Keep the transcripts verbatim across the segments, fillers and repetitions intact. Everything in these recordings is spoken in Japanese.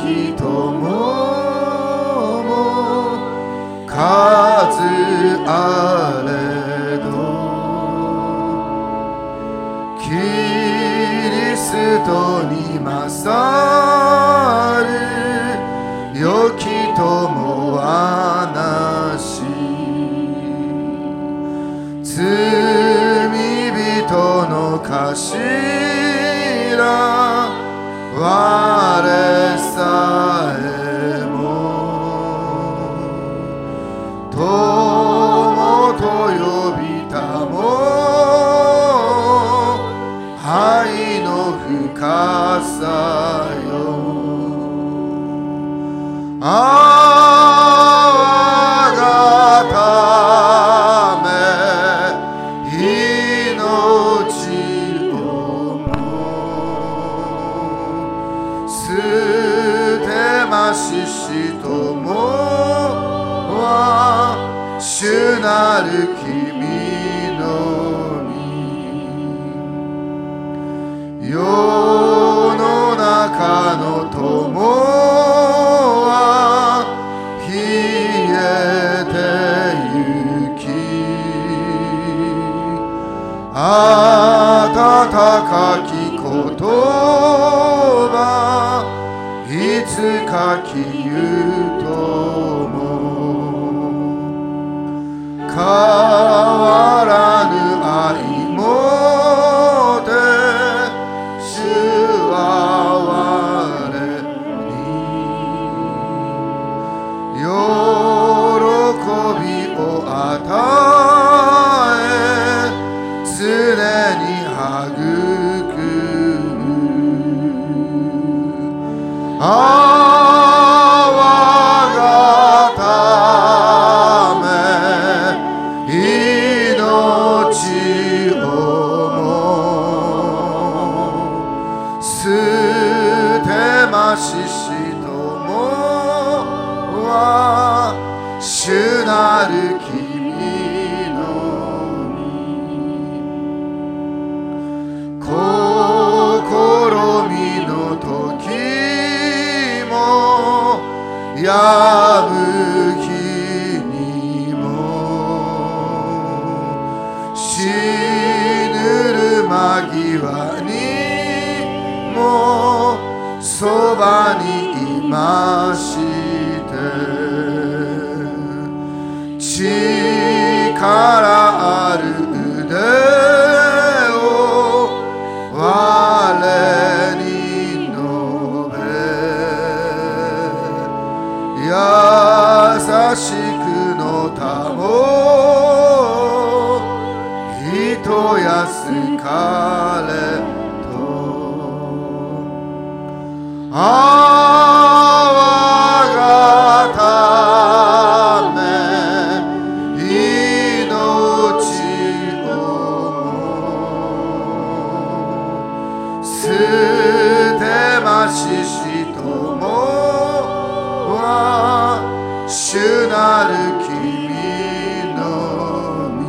き友も数あれど、キリストに勝る良き友はなし。罪人の頭我さえも友と呼びたも愛の深さよ。あがため命をも捨てまししともは主なる君の御世の中の友温かき言葉いつかきゆとも変わらぬ愛もて主は我に喜びを与え常に育む。あわがため命をも捨てまししともは主なる君やむ日にも死ぬる間際にもそばにいまして力ある腕を我に述べ優しくのたもひとやすかれとあわがため命をも捨てまししとも主なる君の御。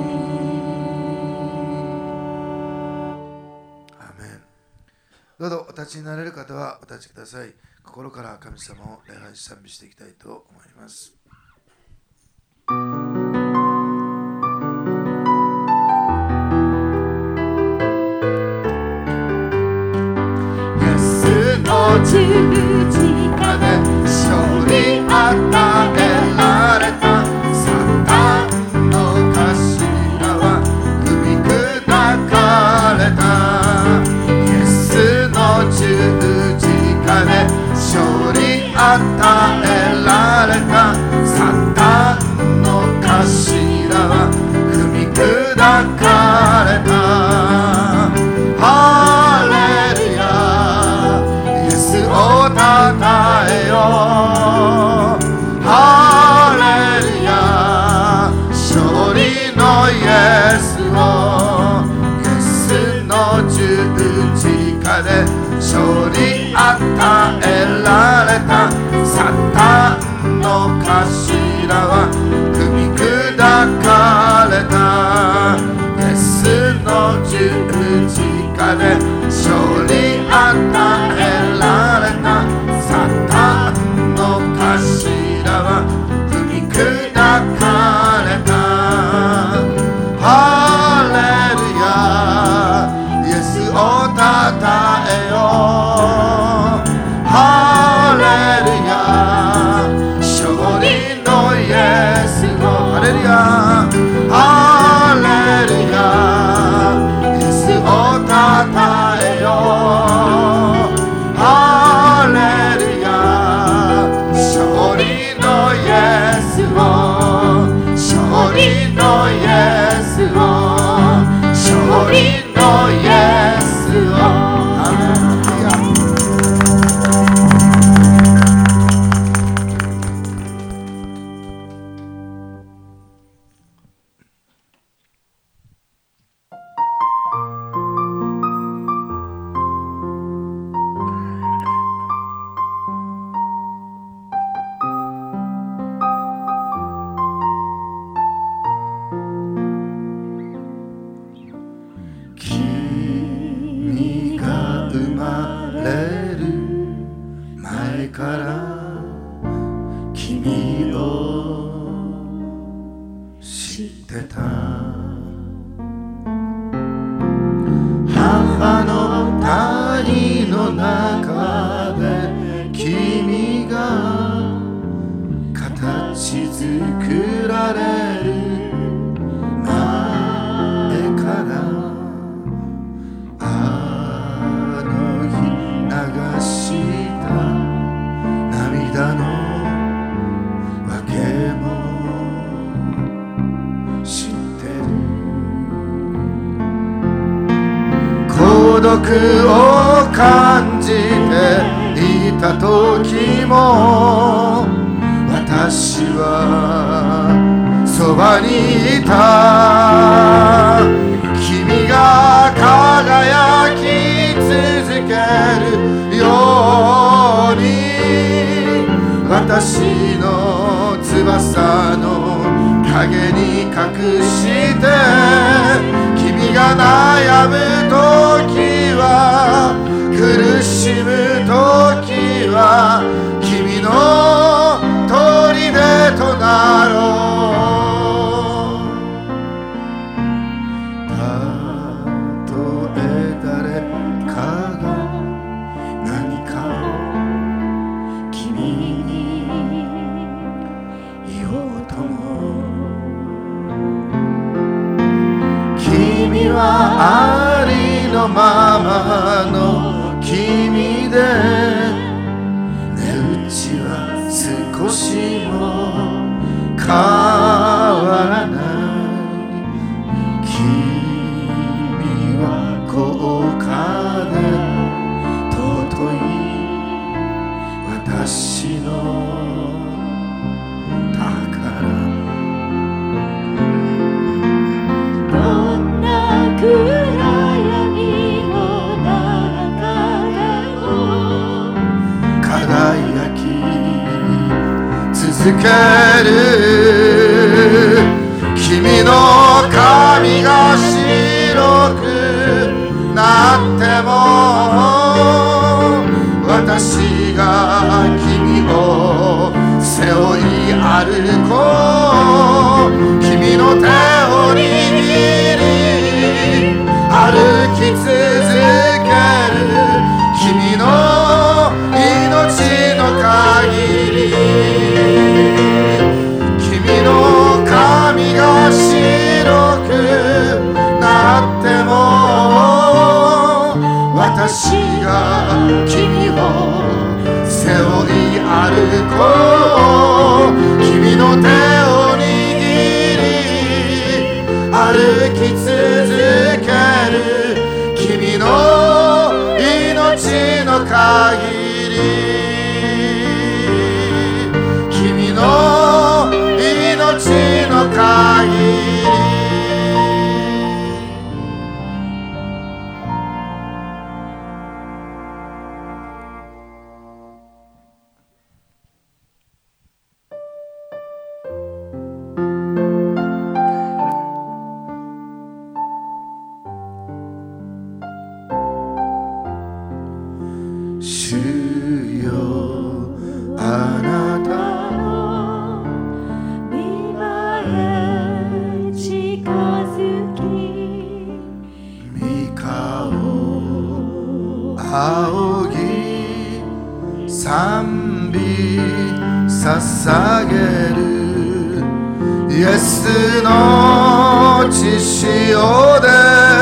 アーメン。どうぞお立ちになれる方はお立ちください。心から神様を礼拝し賛美していきたいと思います。イエスの十字架で勝利与えられたサタンの頭は踏み砕かれた。イエスの十字架で勝利与えられたサタンの頭は踏み砕かれた。ハレルヤイエスをたたえよう。ハレルヤ勝利のイエスを。イエスの十字架で勝利与えられたサタンの頭は踏み砕かれた。イエスの十字架で勝利与えられたサタン前から君を知ってた。母の谷の中で君が形作られる前からあの日流した涙のわけも知ってる。孤独を感じていた時も私はそばにいた。君が輝き続けるように私の翼の影に隠して、君が悩む時は苦しむ時は君の砦となろう。たとえ誰かが何かを君に言おうとも、君はありのままの君で値打ちは少しも変わらない。君は高価で尊い私の宝。 どんな暗闇の中でも輝き続ける。君の髪が白くなっても私が君を背負い歩こう。君の手を握り歩き続ける。君の命の限り君の髪が白くなっても私が君を背負い歩こう。君の手を握り歩き続ける。君の命の限り君の命の限り。主よあなたの御前近づき御顔仰ぎ賛美捧げる。イエスの血潮で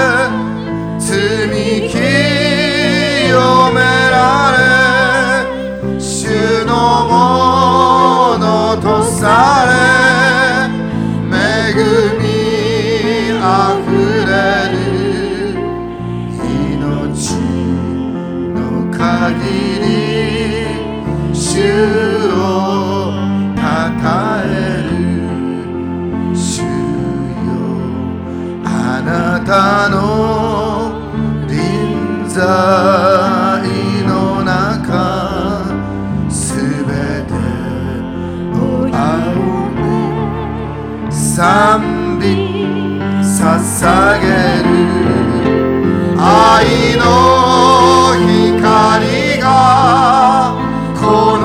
罪清められ主のものとされ恵みあふれる。命の限り主をたたえる。主よあなたの臨在の中すべてを仰ぎ賛美捧げる。愛の光がこの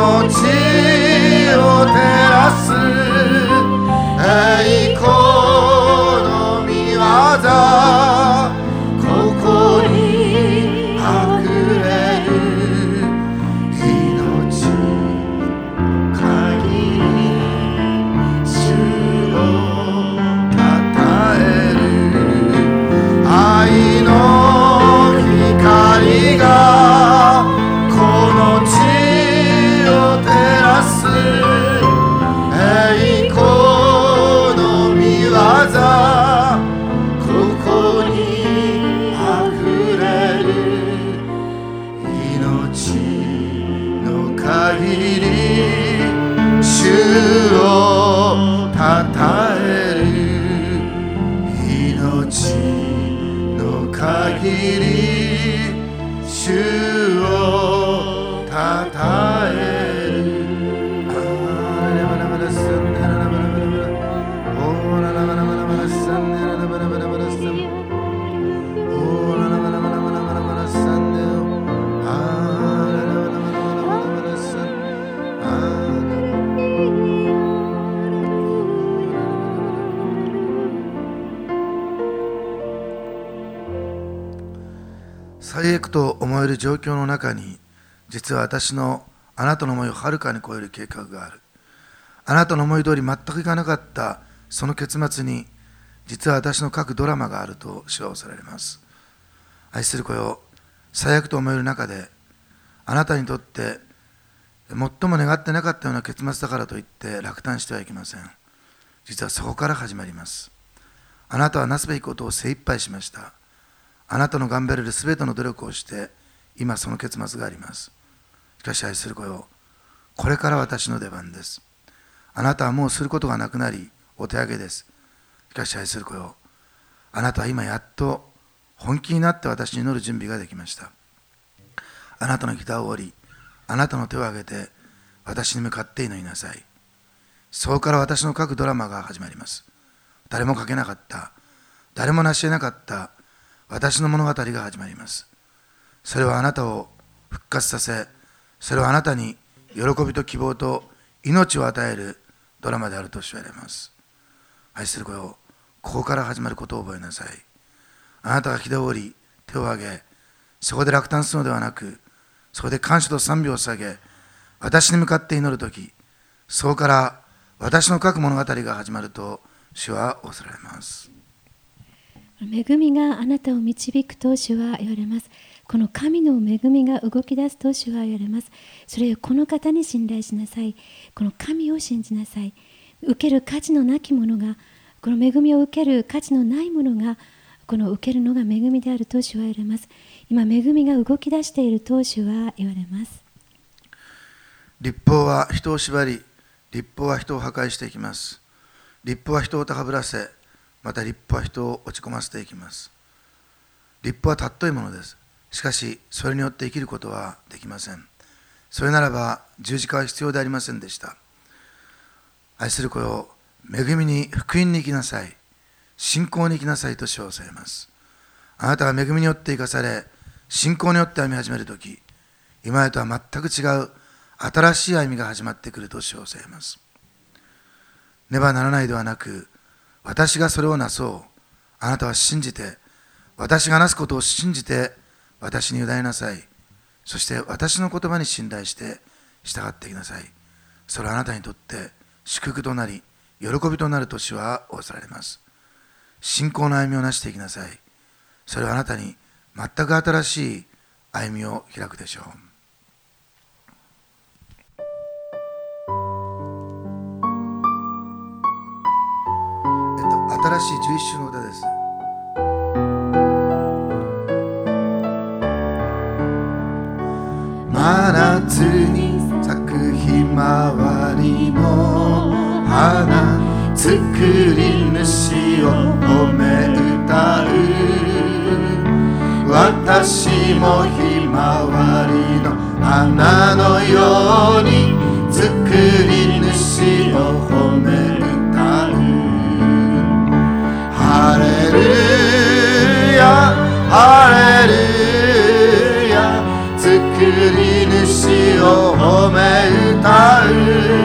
限り主をたたえる命の限り主をたたえる最悪と思える状況の中に、実は私のあなたの思いをはるかに超える計画がある。あなたの思い通り全くいかなかったその結末に、実は私の各ドラマがあると主はおされます。愛する子よ、最悪と思える中で、あなたにとって最も願ってなかったような結末だからといって落胆してはいけません。実はそこから始まります。あなたはなすべきことを精一杯しました。あなたの頑張れるすべての努力をして、今その結末があります。しかし愛する子よ、これから私の出番です。あなたはもうすることがなくなり、お手上げです。しかし愛する子よ、あなたは今やっと本気になって私に祈る準備ができました。あなたのギターを折り、あなたの手を挙げて、私に向かって祈りなさい。そこから私の書くドラマが始まります。誰も書けなかった、誰も成し得なかった私の物語が始まります。それはあなたを復活させ、それはあなたに喜びと希望と命を与えるドラマであると主は言われます。愛する子よ、ここから始まることを覚えなさい。あなたがひだを折り、手を挙げ、そこで落胆するのではなく、そこで感謝と賛美を下げ、私に向かって祈るとき、そこから私の書く物語が始まると主は仰せられます。 恵みがあなたを導くと主は言われます。この神の恵みが動き出すと主は言われます。それをこの方に信頼しなさい。この神を信じなさい。受ける価値のなきものが、この恵みを受ける価値のないものが、この受けるのが恵みであると主は言われます。今、恵みが動き出していると主は言われます。 律法は人を縛り、律法は人を破壊していきます。律法は人を高ぶらせ、また律法は人を落ち込ませていきます。律法は尊いものです。しかし、それによって生きることはできません。それならば十字架は必要でありませんでした。愛する子よ、恵みに福音に生きなさい。信仰に生きなさいと主は教えます。あなたが恵みによって生かされ、信仰によって歩み始めるとき、今までとは全く違う新しい歩みが始まってくると主は教えます。ねばならないではなく、私がそれをなそう。あなたは信じて、私がなすことを信じて、私に委ねなさい。そして私の言葉に信頼して従っていきなさい。それはあなたにとって祝福となり、喜びとなると主は仰せられます。信仰の歩みをなしていきなさい。それはあなたに全く新しい歩みを開くでしょう。新しいじゅういっ週の歌です。真夏に咲くひまわりも花作り主を褒め歌う。私もひまわりの花のように作り主を褒め歌う。ハレルヤハレルヤ、作り主を褒め歌う。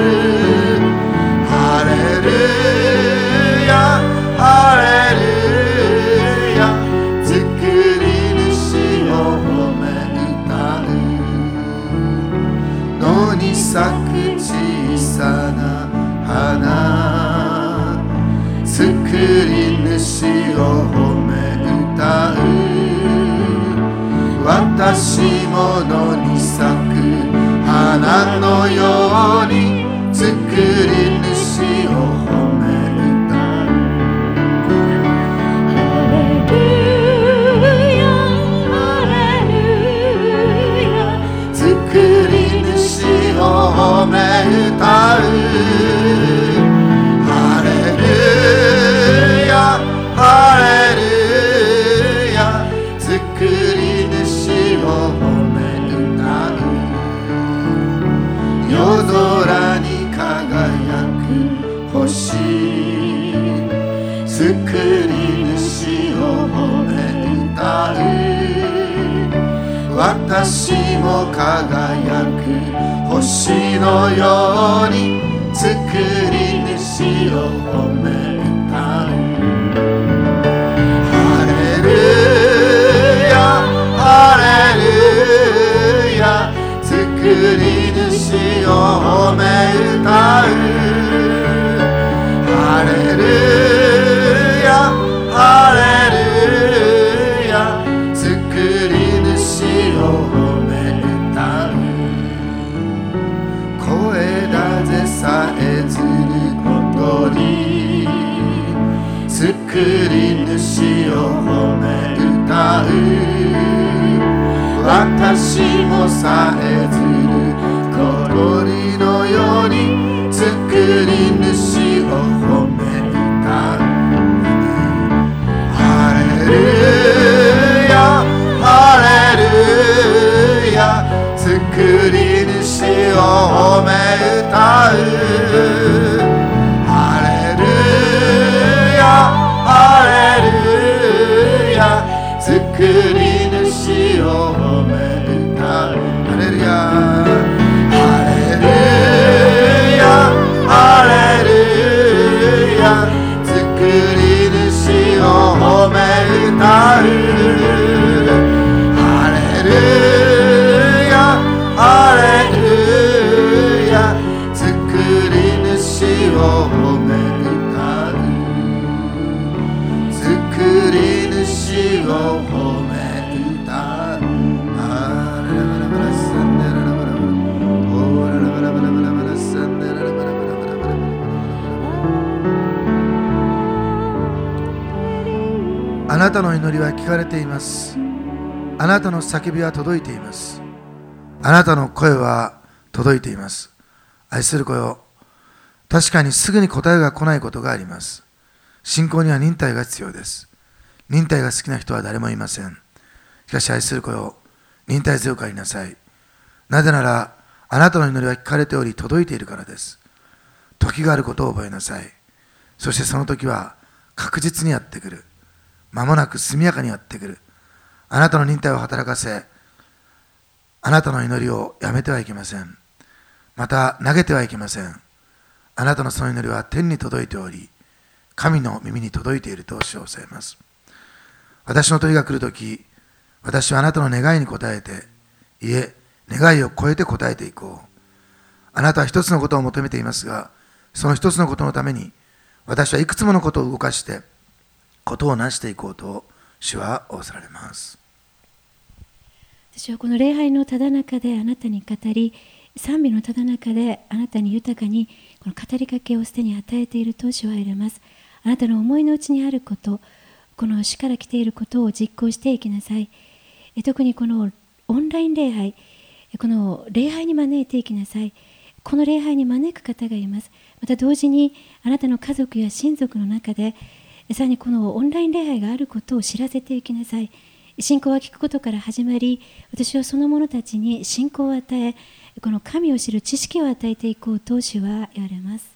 ハレルヤハレルヤ、作り主を褒め歌う。野に咲く小さな花、作り主を褒め歌う。私も野に咲く花のように作り主を褒め歌う。 ハレルヤハレルヤ、 作り主を夜空に輝く星、作り主を褒め歌う。私も輝く星のように作り主を褒め歌う。ハレルヤハレルヤ、作り主を褒め歌う。ハレルヤハレルヤ、作り主を褒め歌う。声だぜさえずることに、作り主を褒め歌う。私もさえずる小鳥のように作り主を褒め歌う。ハレルヤハレルヤ、作り主を褒め歌う。ハレルヤハレルヤ、作り主を褒め歌う。ハレルヤハレルヤハレルヤ、作り主を褒め歌う。ハレルヤハレルヤ、作り主を褒め歌う。作り主を褒め歌う。あなたの祈りは聞かれています。あなたの叫びは届いています。あなたの声は届いています。愛する子よ、確かにすぐに答えが来ないことがあります。信仰には忍耐が必要です。忍耐が好きな人は誰もいません。しかし愛する子よ、忍耐強くありなさい。なぜならあなたの祈りは聞かれており届いているからです。時があることを覚えなさい。そしてその時は確実にやってくる。間もなく速やかにやってくる。あなたの忍耐を働かせ、あなたの祈りをやめてはいけません。また投げてはいけません。あなたのその祈りは天に届いており、神の耳に届いていると主を教えます。私の時が来るとき、私はあなたの願いに応えて、いえ、願いを超えて応えていこう。あなたは一つのことを求めていますが、その一つのことのために、私はいくつものことを動かして、ことを成していこうと主は仰せられます。 私はこの礼拝のただ中であなたに語り、賛美のただ中であなたに豊かにこの語りかけをすでに与えていると主は言われます。あなたの思いの内にあること、この主から来ていることを実行していきなさい。特にこのオンライン礼拝、この礼拝に招いていきなさい。この礼拝に招く方がいます。また同時にあなたの家族や親族の中でさらにこのオンライン礼拝があることを知らせていきなさい。信仰は聞くことから始まり、私はその者たちに信仰を与え、この神を知る知識を与えていこうと主は言われます。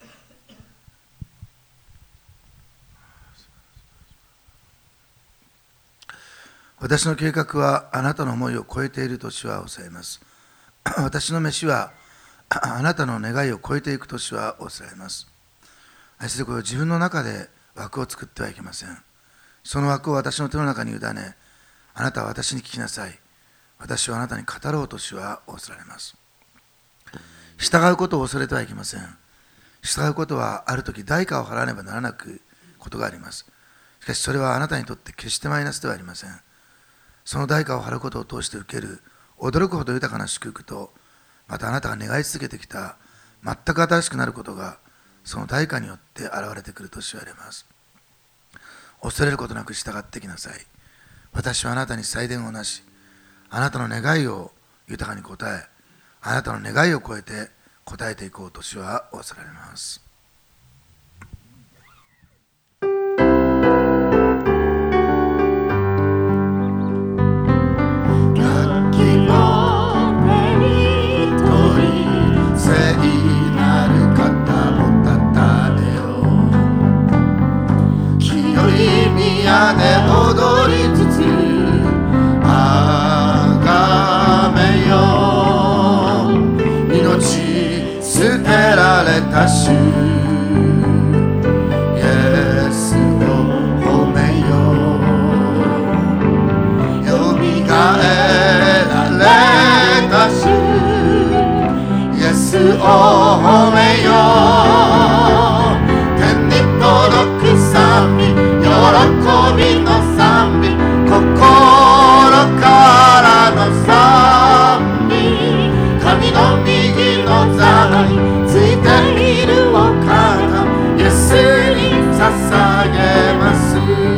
私の計画はあなたの思いを超えていると主は仰せます。私の飯はあなたの願いを超えていくと主は仰せます。愛する子よ、自分の中で枠を作ってはいけません。その枠を私の手の中に委ね、あなたは私に聞きなさい。私はあなたに語ろうと主は仰せられます。従うことを恐れてはいけません。従うことはあるとき代価を払わねばならなくことがあります。しかしそれはあなたにとって決してマイナスではありません。その代価を払うことを通して受ける驚くほど豊かな祝福と、またあなたが願い続けてきた全く新しくなることがその代価によって現れてくると主は言われます。恐れることなく従ってきなさい。私はあなたに祭殿をなし、あなたの願いを豊かに応え、あなたの願いを超えて応えていこうと主は仰せられます。楽器を手に取り、世けられた主、イエスを褒めよう。よみがえられた主、イエスを褒めよう。天に届く賛美、喜びの賛美、心からの賛美。神の右の座についているお方、イエスに捧げます。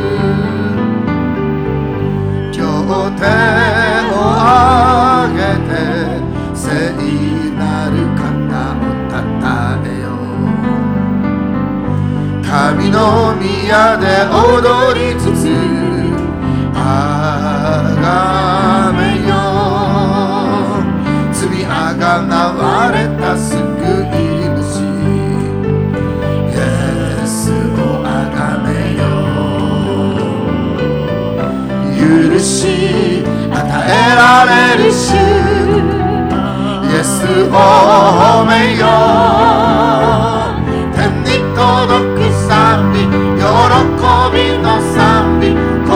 両手を上げて聖なる方をたたえよう。神の宮で踊りつつあがめよう。罪あがなわれた救い主、イエスをあがめよう。許し与えられる主、イエスを褒めよう。天に届く賛美、喜びの賛美、心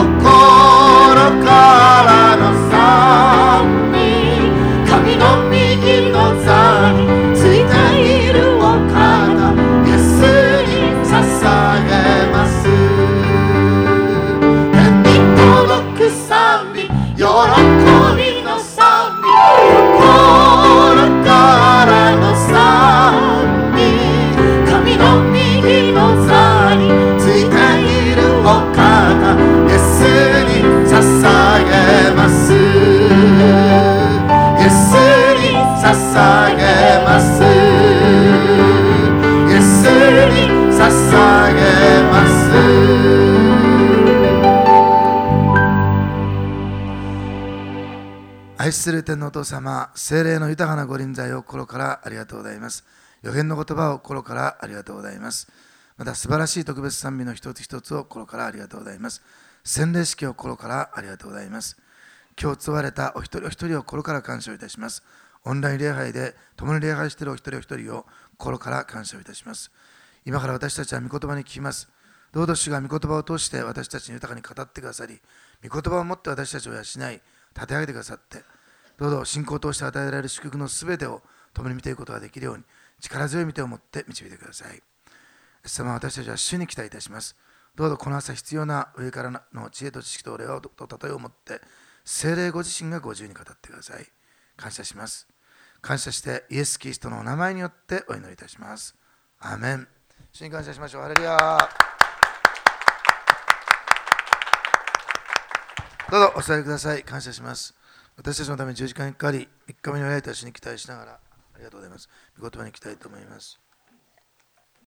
からの賛美。神の右の座についているお方、イエスに捧げます。天に届く賛美、喜びの賛美、心からの賛美。神の右の座についているお方、イエスに捧げます。イエスに捧げます。イエスに捧げます。愛する天のお父様、聖霊の豊かなご臨在を心からありがとうございます。予言の言葉を心からありがとうございます。また素晴らしい特別賛美の一つ一つを心からありがとうございます。洗礼式を心からありがとうございます。今日問われたお一人お一人を心から感謝いたします。オンライン礼拝で共に礼拝しているお一人お一人を心から感謝いたします。今から私たちは御言葉に聞きます。どうぞ主が御言葉を通して私たちに豊かに語ってくださり、御言葉を持って私たちを養い、立て上げてくださって、どうぞ信仰を通して与えられる祝福のすべてを共に見ていくことができるように、力強い御手を持って導いてください。イエス様、私たちは主に期待いたします。どうぞこの朝必要な上からの知恵と知識と礼をと例えを持って、聖霊ご自身がご自由に語ってください。感謝します。感謝してイエス・キリストのお名前によってお祈りいたします。アーメン。主に感謝しましょう。ハレルヤ。どうぞお座りください。感謝します。私たちのために十字架にかかり、みっかめにおられた主に期待しながら、ありがとうございます。御言葉に行きたいと思います。